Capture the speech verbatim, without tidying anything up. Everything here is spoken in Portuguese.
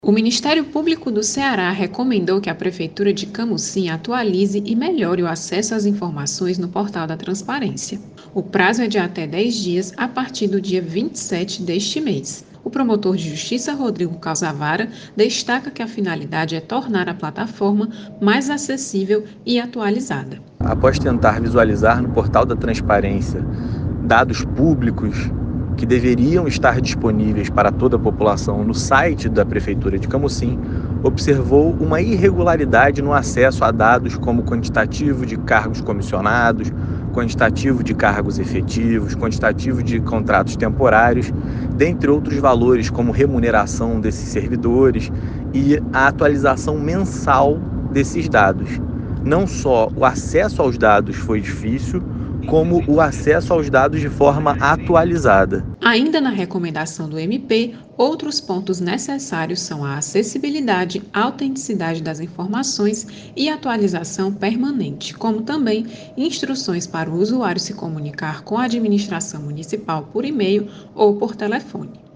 O Ministério Público do Ceará recomendou que a Prefeitura de Camusim atualize e melhore o acesso às informações no portal da Transparência. O prazo é de até dez dias a partir do dia vinte e sete deste mês. O promotor de justiça Rodrigo Calzavara destaca que a finalidade é tornar a plataforma mais acessível e atualizada. Após tentar visualizar no portal da Transparência dados públicos que deveriam estar disponíveis para toda a população no site da Prefeitura de Camusim, observou uma irregularidade no acesso a dados como quantitativo de cargos comissionados, quantitativo de cargos efetivos, quantitativo de contratos temporários, dentre outros valores como remuneração desses servidores e a atualização mensal desses dados. Não só o acesso aos dados foi difícil, como o acesso aos dados de forma atualizada. Ainda na recomendação do M P, outros pontos necessários são a acessibilidade, a autenticidade das informações e atualização permanente, como também instruções para o usuário se comunicar com a administração municipal por e-mail ou por telefone.